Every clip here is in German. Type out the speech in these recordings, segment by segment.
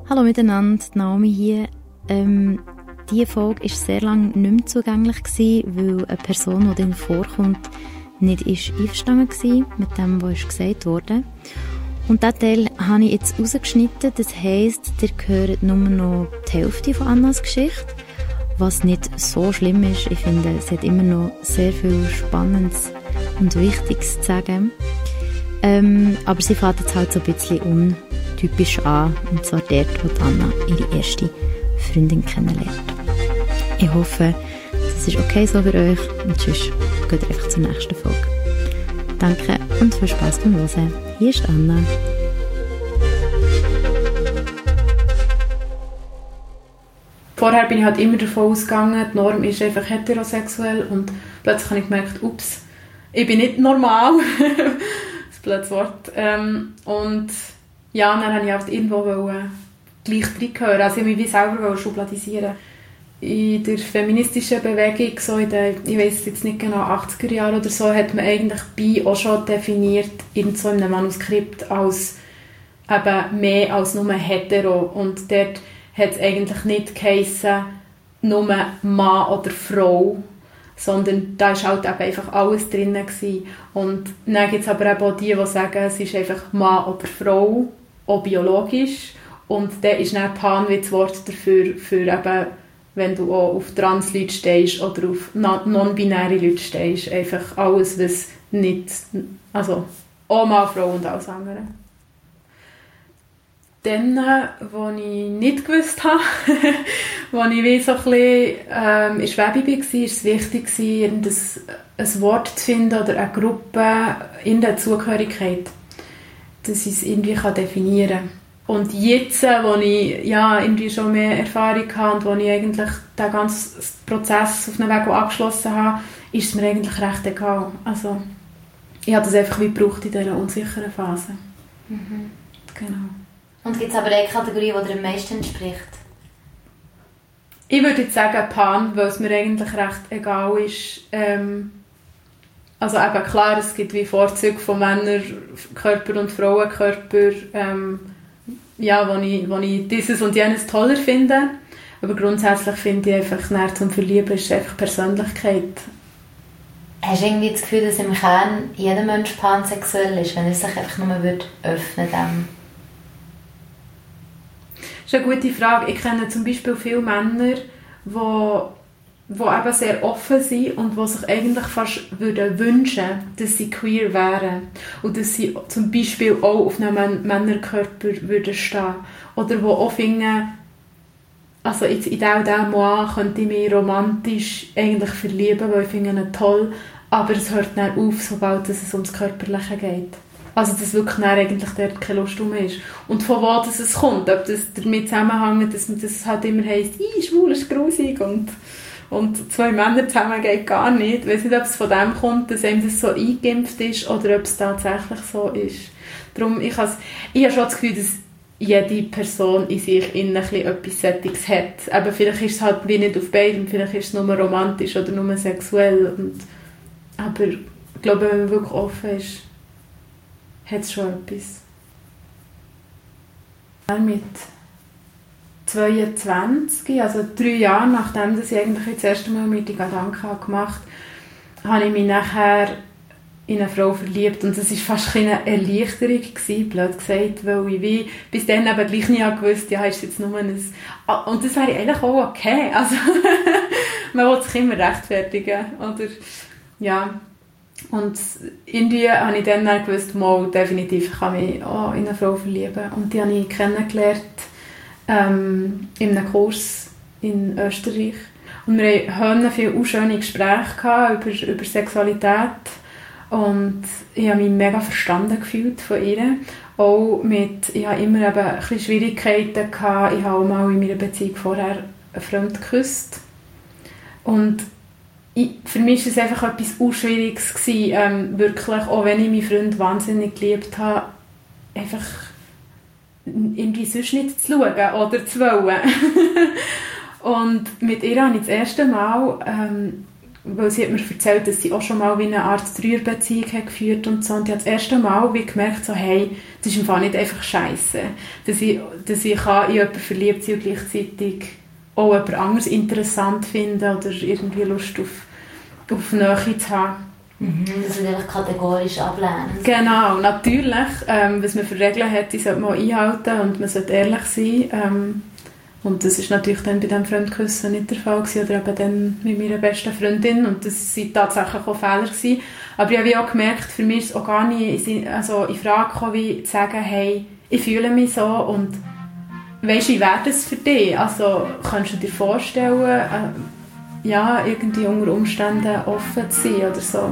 Hallo miteinander, Naomi hier. Diese Folge war sehr lange nicht mehr zugänglich, weil eine Person, die darin vorkommt, nicht einverstanden war mit dem, was gesagt wurde. Und diesen Teil habe ich jetzt rausgeschnitten. Das heisst, ihr hört nur noch die Hälfte von Annas Geschichte, was nicht so schlimm ist. Ich finde, sie hat immer noch sehr viel Spannendes und Wichtiges zu sagen. Aber sie fängt jetzt halt so ein bisschen untypisch an, und zwar dort, wo Anna ihre erste Freundin kennenlernt. Ich hoffe, das ist okay so für euch, und sonst geht ihr einfach zur nächsten Folge. Danke und viel Spass beim Hören. Hier ist Anna. Vorher bin ich halt immer davon ausgegangen, die Norm ist einfach heterosexuell, und plötzlich habe ich gemerkt, ups, ich bin nicht normal. Das blödes Wort. Und ja, dann wollte ich auch irgendwo gleich reingehören. Also ich wollte mich selber schubladisieren. In der feministischen Bewegung, so in den, ich weiss jetzt nicht genau, 80er Jahren oder so, hat man eigentlich bi auch schon definiert, in so einem Manuskript, als eben mehr als nur hetero. Und dort hat es eigentlich nicht geheissen, nur Mann oder Frau, sondern da war halt eben einfach alles drin gewesen. Und dann gibt es aber eben auch die sagen, es ist einfach Mann oder Frau, auch biologisch. Und dann ist dann Pan wie das Wort dafür, für eben, wenn du auch auf Trans-Leute stehst oder auf non-binäre Leute stehst. Einfach alles, was nicht, also auch Mann, Frau und alles andere. Dann, als ich nicht gewusst habe, als ich wie so ein bisschen in Schwäbisch war, war es wichtig, ein Wort zu finden oder eine Gruppe in der Zugehörigkeit, dass ich es irgendwie definieren kann. Und jetzt, wo ich ja, irgendwie schon mehr Erfahrung habe und wo ich eigentlich den ganzen Prozess auf einem Weg abgeschlossen habe, ist es mir eigentlich recht egal. Also, ich habe das einfach wie gebraucht in dieser unsicheren Phase. Mhm. Genau. Und gibt es aber eine Kategorie, die dir am meisten entspricht? Ich würde jetzt sagen Pan, weil es mir eigentlich recht egal ist. Also eben klar, es gibt wie Vorzüge von Männerkörper und Frauenkörper, ja, wo ich dieses und jenes toller finde. Aber grundsätzlich finde ich einfach, näher zum Verlieben ist einfach Persönlichkeit. Hast du irgendwie das Gefühl, dass im Kern jeder Mensch pansexuell ist, wenn er sich einfach nur öffnen würde? Das ist eine gute Frage. Ich kenne zum Beispiel viele Männer, die eben sehr offen sind und die sich eigentlich fast würden wünschen, dass sie queer wären. Und dass sie zum Beispiel auch auf einem Männerkörper würden stehen. Oder die auch finden, also jetzt in diesem Mann könnte ich mich romantisch eigentlich verlieben, weil ich finde ihn toll, aber es hört dann auf, sobald es ums Körperliche geht. Also, dass wirklich eigentlich dort keine Lust mehr ist. Und von wo es kommt, ob das damit zusammenhängt, dass das halt immer heisst, schwul ist grusig und zwei Männer zusammen geht gar nicht. Ich weiss nicht, ob es von dem kommt, dass einem das so eingeimpft ist oder ob es tatsächlich so ist. Darum, ich habe schon das Gefühl, dass jede Person in sich etwas Sättiges hat. Aber vielleicht ist es halt wie nicht auf beidem, vielleicht ist es nur romantisch oder nur sexuell. Aber ich glaube, wenn man wirklich offen ist, hat es schon etwas. Mit 22, also 3 Jahre nachdem ich eigentlich das erste Mal mir die Gedanken gemacht habe, habe ich mich nachher in eine Frau verliebt. Und das war fast eine Erleichterung gewesen, blöd gesagt, weil ich wie bis dann eben gleich nicht gewusst, ja, ist jetzt nur ein... Und das wäre eigentlich auch okay. Also, man will sich immer rechtfertigen, oder? Ja. Und irgendwie habe ich dann gewusst, mal, definitiv, ich kann mich auch in eine Frau verlieben. Und die habe ich kennengelernt in einem Kurs in Österreich. Und wir hatten viele schöne Gespräche über Sexualität. Und ich habe mich mega verstanden gefühlt von ihr. Auch ich hatte immer eben ein bisschen Schwierigkeiten gehabt. Ich habe auch mal in meiner Beziehung vorher fremd geküsst. Und für mich war es einfach etwas Unschwieriges gewesen, wirklich, auch wenn ich meinen Freund wahnsinnig geliebt habe, einfach irgendwie sonst nicht zu schauen oder zu wollen. Und mit ihr habe ich das erste Mal weil sie hat mir erzählt, dass sie auch schon mal wie eine Art Dreierbeziehung geführt und so. Und ich habe das erste Mal wie gemerkt, so, hey, das ist im Fall nicht einfach scheisse. Dass ich in jemanden verliebt sein und gleichzeitig auch jemand anderes interessant finden oder irgendwie Lust auf Nähe zu haben. Das wird einfach kategorisch ablehnen. Genau, natürlich. Was man für Regeln hat, die sollte man einhalten und man sollte ehrlich sein. Und das ist natürlich dann bei diesem Fremdküssen nicht der Fall gewesen, oder eben dann mit meiner besten Freundin. Und das waren tatsächlich auch Fehler gewesen. Aber ich habe auch gemerkt, für mich ist es auch gar nicht in Frage gekommen, wie zu sagen, hey, ich fühle mich so und weisst du, wie wäre das für dich? Also, kannst du dir vorstellen, irgendwie unter Umständen offen zu sein oder so?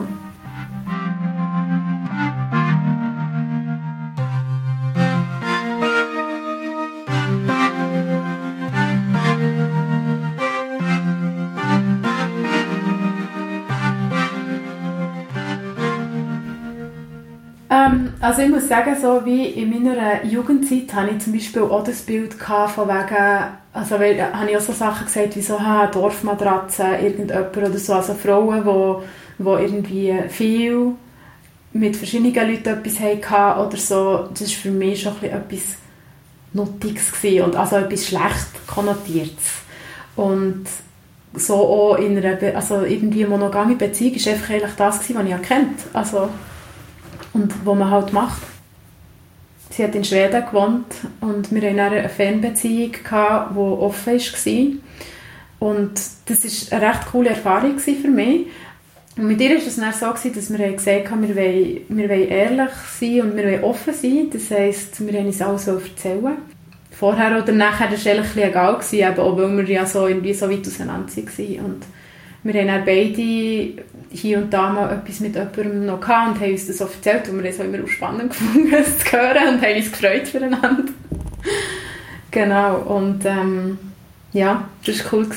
Also ich muss sagen, so wie in meiner Jugendzeit hatte ich zum Beispiel auch das Bild von wegen, also habe ich auch so Sachen gesagt wie so, Dorfmatratze, irgendjemand oder so, also Frauen, die irgendwie viel mit verschiedenen Leuten etwas hatten oder so, das war für mich schon etwas Nuttiges gewesen und also etwas schlecht Konnotiertes. Und so auch in einer irgendwie monogame Beziehung war einfach eigentlich das gewesen, was ich erkannt habe. Also, und was man halt macht. Sie hat in Schweden gewohnt und wir hatten eine Fernbeziehung, die offen war. Und das war eine recht coole Erfahrung für mich. Und mit ihr war es dann so, dass wir gesagt haben, wir wollen ehrlich sein und wir wollen offen sein. Das heisst, wir wollen uns alles erzählen. Vorher oder nachher war es eigentlich egal, auch weil wir ja so weit auseinander waren. Und wir haben dann beide hier und da mal etwas mit jemandem noch gehabt und haben uns das so erzählt und wir haben es auch immer spannend gefunden, es zu hören und haben uns gefreut füreinander. Genau, und das war cool.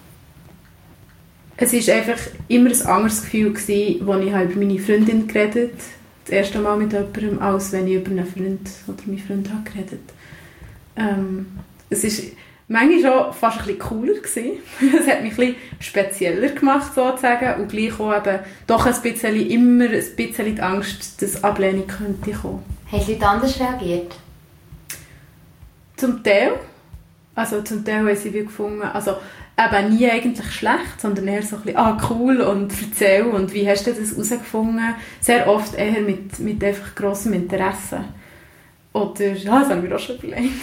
Es war einfach immer ein anderes Gefühl, als ich über meine Freundin geredet habe. Das erste Mal mit jemandem, als wenn ich über einen Freund oder meinen Freund geredet habe. Es war manchmal schon fast ein bisschen cooler gewesen. Es hat mich ein bisschen spezieller gemacht, sozusagen. Und gleich auch eben doch immer ein bisschen die Angst, dass Ablehnung könnte kommen. Haben die Leute anders reagiert? Zum Teil. Also zum Teil haben sie gefunden, also eben nie eigentlich schlecht, sondern eher so ein bisschen, cool und erzähl und wie hast du das herausgefunden? Sehr oft eher mit einfach grossem Interesse. Oder, das haben wir auch schon überlegt.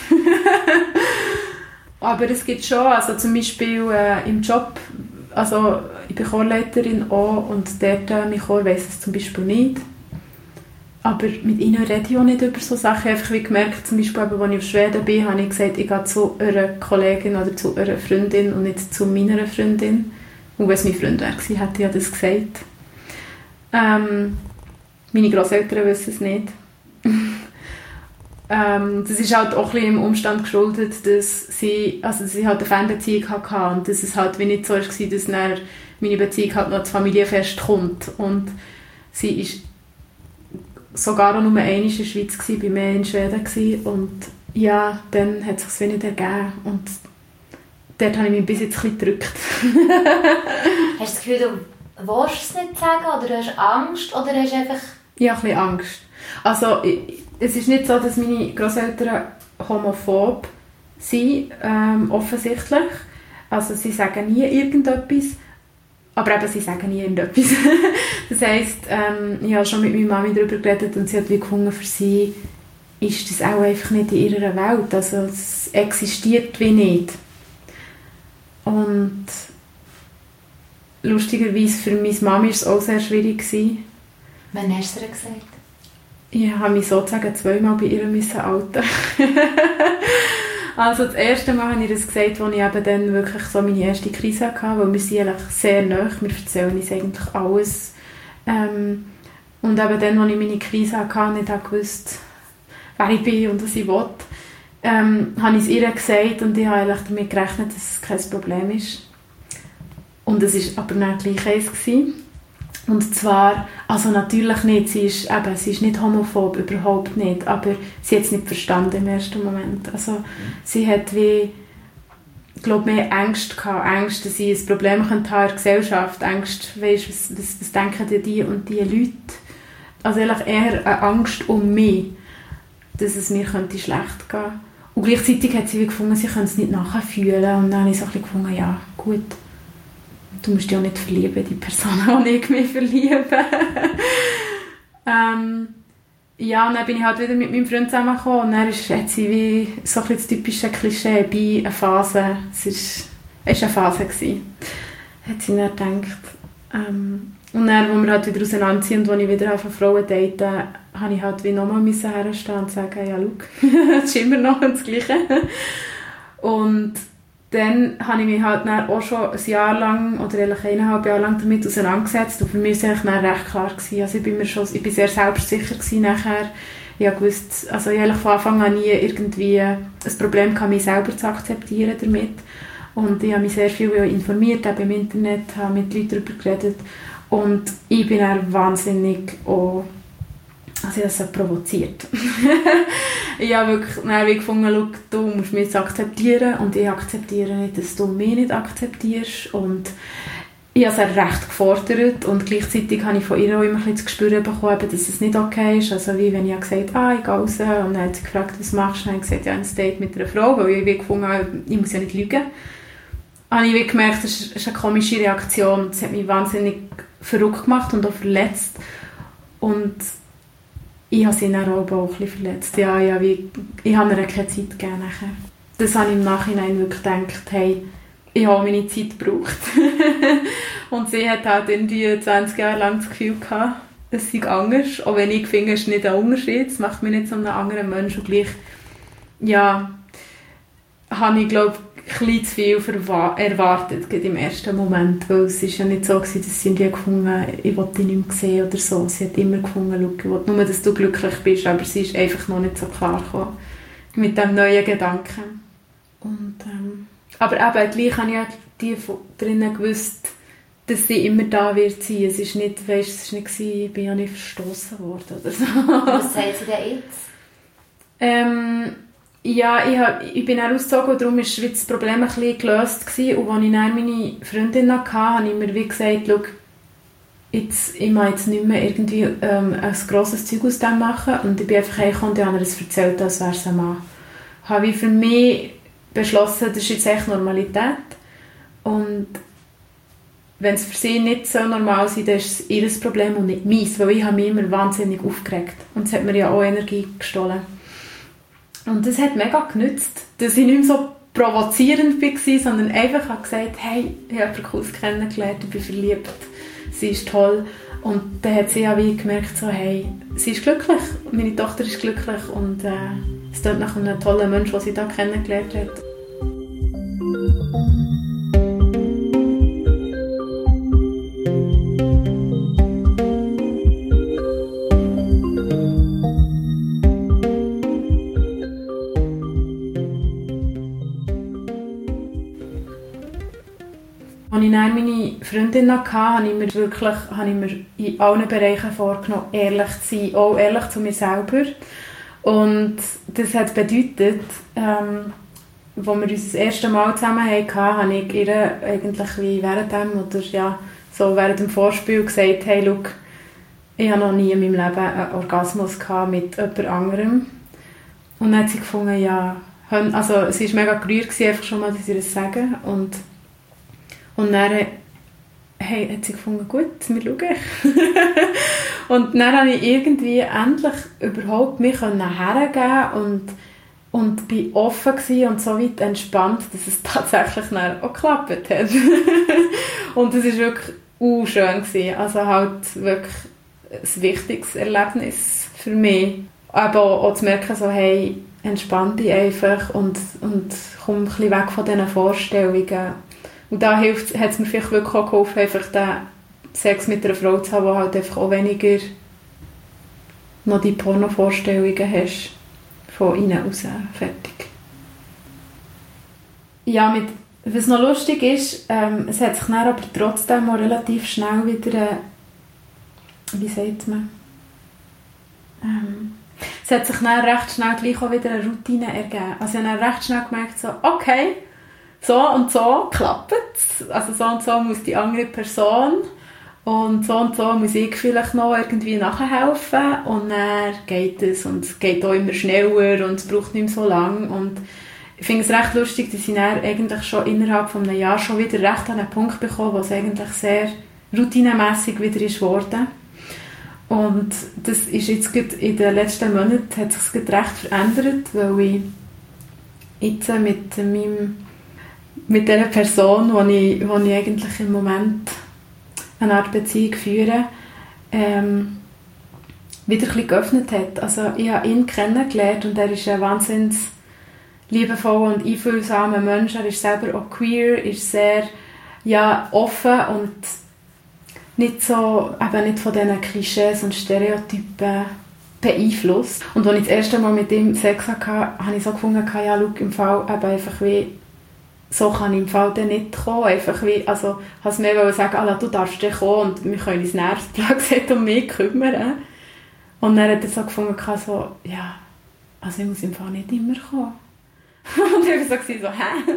Aber es gibt schon, also zum Beispiel im Job, also ich bin Chorleiterin auch und dort mein Chor weiss es zum Beispiel nicht. Aber mit ihnen rede ich auch nicht über so Sachen. Einfach wie gemerkt, zum Beispiel, als ich auf Schweden bin, habe ich gesagt, ich gehe zu einer Kollegin oder zu einer Freundin und nicht zu meiner Freundin. Und wenn es mein Freund wäre, hätte ich das gesagt. Meine Grosseltern wissen es nicht. Das ist halt auch ein bisschen im Umstand geschuldet, dass sie halt eine Fernbeziehung hatte und dass es halt wie nicht so war, dass dann meine Beziehung halt noch ins Familienfest kommt. Und sie ist sogar auch nur einmal in der Schweiz gewesen, bei mir in Schweden gewesen. Und ja, dann hat es sich nicht ergeben. Und dort habe ich mich bis jetzt ein bisschen gedrückt. Hast du das Gefühl, du willst es nicht sagen oder hast du Angst oder hast du einfach... Ja, ein bisschen Angst. Also, es ist nicht so, dass meine Grosseltern homophob sind, offensichtlich. Also, sie sagen nie irgendetwas. Aber eben, sie sagen nie irgendetwas. Das heisst, ich habe schon mit meiner Mami darüber geredet und sie hat wie gefunden, für sie ist das auch einfach nicht in ihrer Welt. Also, es existiert wie nicht. Und lustigerweise für meine Mami war es auch sehr schwierig. Wann hast du es ihr gesagt? Ich habe mich sozusagen 2-mal bei ihr outen. Also das erste Mal habe ich das gesagt, als ich eben dann wirklich so meine erste Krise hatte, weil wir sind eigentlich sehr nahe, wir erzählen uns eigentlich alles. Und eben dann, als ich meine Krise hatte und nicht wusste, wer ich bin und was ich will, habe ich es ihr gesagt und ich habe eigentlich damit gerechnet, dass es kein Problem ist. Und es war aber dann gleich eins gewesen. Und zwar, also natürlich nicht, sie ist nicht homophob, überhaupt nicht, aber sie hat es nicht verstanden im ersten Moment. Also sie hat wie glaube, mehr Ängste gehabt. Ängste, dass ich ein Problem haben könnte in der Gesellschaft. Ängste, weißt, was denken die und die Leute? Also eigentlich eher eine Angst um mich, dass es mir könnte schlecht gehen könnte. Und gleichzeitig hat sie gefunden, sie können es nicht nachfühlen. Und dann habe ich so ein bisschen gefunden, ja, gut, du musst dich auch nicht verlieben, die Person, die ich mich verliebe. Ja, und dann bin ich halt wieder mit meinem Freund zusammengekommen und dann hat sie wie so ein bisschen das typische Klischee bei einer Phase, es war eine Phase gewesen, hat sie dann gedacht. Und dann, als wir halt wieder auseinanderziehen und als ich wieder auf Frauen date, habe ich halt wie nochmal herstehen und sagen, ja, schau, das ist immer noch das Gleiche. Und dann habe ich mich halt dann auch schon ein Jahr lang oder eigentlich 1,5 Jahre lang damit auseinandergesetzt und für mich war es eigentlich recht klar gewesen. Also ich bin sehr selbstsicher gewesen nachher. Ich wusste, also ich von Anfang an nie irgendwie ein Problem gehabt, mich selber zu akzeptieren damit. Und ich habe mich sehr viel informiert, auch im Internet, habe mit Leuten darüber geredet. Und ich bin dann wahnsinnig auch, also ich habe das provoziert. Ich habe wirklich gefunden, du musst mich jetzt akzeptieren und ich akzeptiere nicht, dass du mich nicht akzeptierst. Und ich habe es recht gefordert und gleichzeitig habe ich von ihr auch immer ein bisschen zu spüren bekommen, dass es nicht okay ist. Also wie wenn ich gesagt habe, ich gehe raus und dann hat sie gefragt, was machst du? Und dann habe ich gesagt, ja, ein Date mit einer Frau, weil ich gefunden habe, ich muss ja nicht lügen. Habe ich gemerkt, das ist eine komische Reaktion. Das hat mich wahnsinnig verrückt gemacht und auch verletzt. Und ich habe sie dann auch ein bisschen verletzt. Ja, ich habe ihr keine Zeit gegeben nachher. Das habe ich im Nachhinein wirklich gedacht, hey, ich habe meine Zeit gebraucht. Und sie hat halt irgendwie 20 Jahre lang das Gefühl gehabt, es sei anders. Auch wenn ich finde, es ist nicht ein Unterschied. Es macht mich nicht zu einem anderen Menschen. Und gleich, ja, habe ich, glaube ich, ein bisschen zu viel erwartet, gerade im ersten Moment. Weil es ist ja nicht so gewesen, dass sie irgendwie gefunden hat, ich will dich nicht mehr sehen oder so. Sie hat immer gefunden, ich will nur, dass du glücklich bist. Aber sie ist einfach noch nicht so klar gekommen mit diesem neuen Gedanken. Und, aber eben, gleich habe ich ja die drinnen gewusst, dass sie immer da wird sein. Es ist nicht, weißt, es ist nicht gewesen, ich bin ja nicht verstoßen worden oder so. Was sagt sie denn jetzt? Ja, ich bin dann ausgezogen und darum war das Problem ein bisschen gelöst gewesen. Und als ich dann meine Freundin hatte, habe ich mir wie gesagt, schau, ich mag jetzt nicht mehr irgendwie ein grosses Zeug aus dem machen. Und ich bin einfach hergekommen und habe ihr das erzählt, als wäre es ein Mann. Habe ich für mich beschlossen, das ist jetzt echt Normalität. Und wenn es für sie nicht so normal ist, dann ist es ihr Problem und nicht meins, weil ich habe mich immer wahnsinnig aufgeregt. Und es hat mir ja auch Energie gestohlen. Und das hat mega genützt, dass ich nicht mehr so provozierend war, sondern einfach habe gesagt, hey, ich habe jemanden Cooles kennengelernt, ich bin verliebt, sie ist toll. Und dann hat sie ja wie gemerkt, so, hey, sie ist glücklich, meine Tochter ist glücklich und es klingt nach einem tollen Menschen, den sie da kennengelernt hat. Als ich dann meine Freundin hatte, habe ich mir in allen Bereichen vorgenommen, ehrlich zu sein, auch ehrlich zu mir selber. Und das hat bedeutet, als wir uns das erste Mal zusammen hatten, habe ich ihr eigentlich wie während dem Vorspiel gesagt, hey, schau, ich habe noch nie in meinem Leben einen Orgasmus gehabt mit jemand anderem. Und dann hat sie gefunden, ja, also sie war mega gerührt, einfach schon mal, dass ich das sage. Und dann hat sie gefunden, gut, wir schauen. Und dann konnte ich irgendwie endlich überhaupt mich hergeben und bin offen gewesen und so weit entspannt, dass es tatsächlich dann auch geklappt hat. Und das war wirklich schön gewesen. Also halt wirklich ein wichtiges Erlebnis für mich. Aber auch zu merken, so, hey, entspann dich einfach und komm ein bisschen weg von diesen Vorstellungen. Und da hat es mir vielleicht wirklich auch geholfen, einfach den Sex mit einer Frau zu haben, die halt einfach auch weniger noch die Porno-Vorstellungen hast von innen raus. Fertig. Ja, was noch lustig ist, es hat sich dann aber trotzdem auch relativ schnell wieder, wie sagt man, es hat sich dann recht schnell gleich auch wieder eine Routine ergeben. Also ich habe dann recht schnell gemerkt, so, okay, so und so klappt es, also so und so muss die andere Person und so muss ich vielleicht noch irgendwie nachhelfen und dann geht es und es geht auch immer schneller und es braucht nicht mehr so lange und ich finde es recht lustig, dass ich dann eigentlich schon innerhalb von einem Jahr schon wieder recht an einen Punkt bekomme, wo es eigentlich sehr routinemässig wieder ist geworden. Und das ist jetzt gerade in den letzten Monaten hat sich das recht verändert, weil ich jetzt mit dieser Person, wo ich eigentlich im Moment eine Art Beziehung führe, wieder ein bisschen geöffnet hat. Also ich habe ihn kennengelernt und er ist ein wahnsinnig liebevoller und einfühlsamer Mensch. Er ist selber auch queer, ist sehr offen und nicht so, eben nicht von diesen Klischees und Stereotypen beeinflusst. Und als ich das erste Mal mit ihm Sex hatte, habe ich so gefunden, ja, schau, im Fall eben einfach wie, so kann ich im Fall dann nicht kommen. Einfach wie, also, ich wollte mehr sagen, du darfst dann kommen und wir können uns nächstes um mich kümmern. Und dann hat er so gefunden, so, ja, also ich muss im Fall nicht immer kommen. Und ich war so, hä?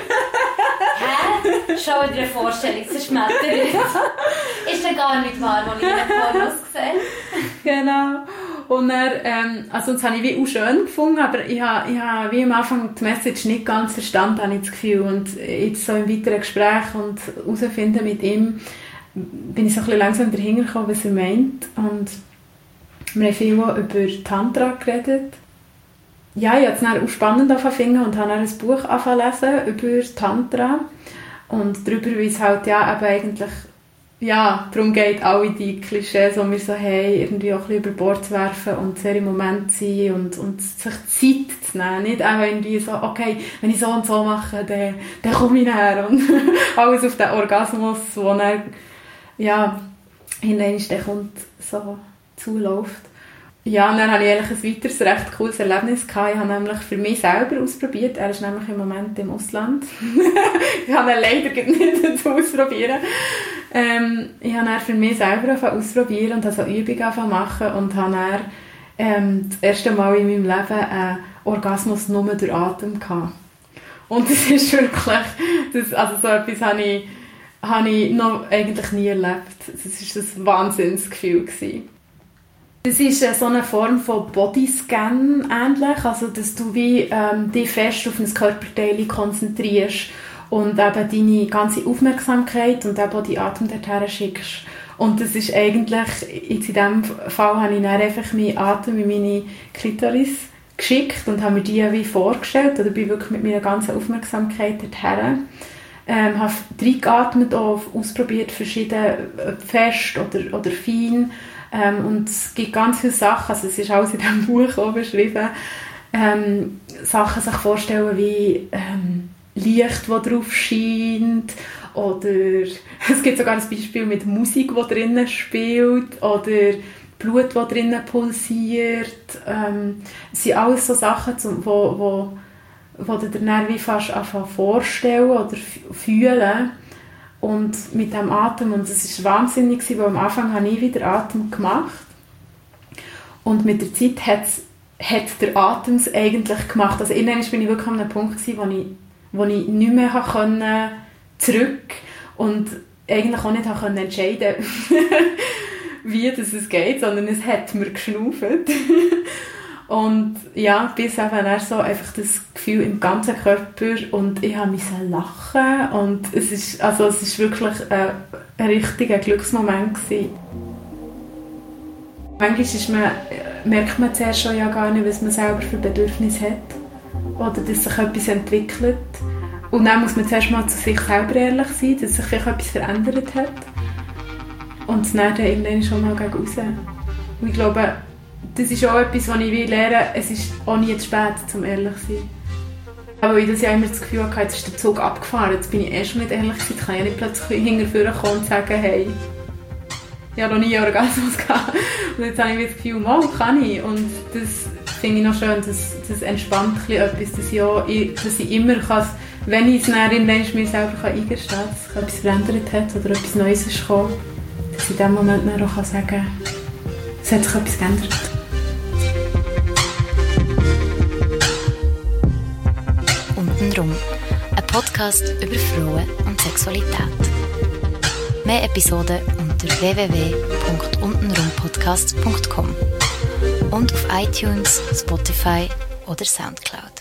Hä? Schon wieder eine Vorstellungsverschmetterung. Ist dann gar nicht wahr, was ich in den Pornos gesehen. Genau. Und dann, also das habe ich wie auch schön gefunden, aber ich habe wie am Anfang die Message nicht ganz verstanden, habe ich das Gefühl. Und jetzt so im weiteren Gespräch und herausfinden mit ihm, bin ich so ein bisschen langsam dahinter gekommen, was er meint. Und wir haben viel über Tantra geredet. Ja, ich habe es dann auch spannend angefangen und habe dann ein Buch angefangen zu lesen über Tantra und darüber, wie es halt eben eigentlich darum geht, alle die Klischees, die wir so haben, irgendwie auch ein bisschen über Bord zu werfen und sehr im Moment zu sein und sich Zeit zu nehmen. Nicht einfach irgendwie so, okay, wenn ich so und so mache, dann komme ich näher und alles auf den Orgasmus, wo dann, hinterher dann kommt, so zuläuft. Ja, und dann hatte ich eigentlich ein weiteres recht cooles Erlebnis gehabt. Ich habe nämlich für mich selber ausprobiert. Er ist nämlich im Moment im Ausland. Ich habe ihn leider nicht ausprobieren. Ich habe dann für mich selber ausprobieren und habe so Übungen machen und habe dann das erste Mal in meinem Leben einen Orgasmus nur durch Atem gehabt. Und das ist wirklich, also so etwas habe ich noch eigentlich nie erlebt. Das war ein Wahnsinnsgefühl gewesen. Das ist so eine Form von Bodyscan ähnlich, also dass du wie, dich fest auf ein Körperteil konzentrierst und eben deine ganze Aufmerksamkeit und eben auch die Atem dorthin schickst. Und das ist eigentlich, jetzt in diesem Fall habe ich dann einfach meinen Atem in meine Klitoris geschickt und habe mir die wie vorgestellt oder bin wirklich mit meiner ganzen Aufmerksamkeit dorthin. Habe reingeatmet, auch ausprobiert, verschiedene fest oder fein. Und es gibt ganz viele Sachen, also es ist alles in diesem Buch auch beschrieben, Sachen sich vorstellen wie Licht, das drauf scheint, oder es gibt sogar ein Beispiel mit Musik, die drinnen spielt, oder Blut, das drinnen pulsiert. Es sind alles so Sachen, wo du dir dann wie fast vorstellen oder fühlen. Und mit dem Atem, und es war wahnsinnig, weil am Anfang habe ich wieder Atem gemacht und mit der Zeit hat der Atem es eigentlich gemacht. Also irgendwann bin ich wirklich an einem Punkt gewesen, wo ich nicht mehr konnte zurück und eigentlich auch nicht konnte entscheiden, wie es geht, sondern es hat mir geschnauft. Und ja, bis eben dann so einfach das Gefühl im ganzen Körper und ich musste lachen und es ist wirklich ein richtiger Glücksmoment gewesen. Manchmal merkt man zuerst schon ja gar nicht, was man selber für Bedürfnisse hat oder dass sich etwas entwickelt. Und dann muss man zuerst mal zu sich selber ehrlich sein, dass sich vielleicht etwas verändert hat. Und dann irgendwann schon mal gegen raus. Und ich glaube, das ist auch etwas, was ich lerne, es ist auch nie zu spät, um ehrlich zu sein. Aber ich das ja immer das Gefühl hatte, jetzt ist der Zug abgefahren, jetzt bin ich schon nicht ehrlich gewesen, ich kann ja nicht plötzlich hinterher kommen und sagen, hey, ich habe noch nie einen Orgasmus gehabt. Und jetzt habe ich das Gefühl, mal kann ich. Und das finde ich noch schön, das entspannt etwas, dass ich immer kann, wenn ich es dann mir selber eingestehen kann, dass sich etwas verändert hat oder etwas Neues ist gekommen, dass ich in diesem Moment dann auch sagen kann, es hat sich etwas geändert. Untenrum. Ein Podcast über Frauen und Sexualität. Mehr Episoden unter www.untenrumpodcast.com und auf iTunes, Spotify oder Soundcloud.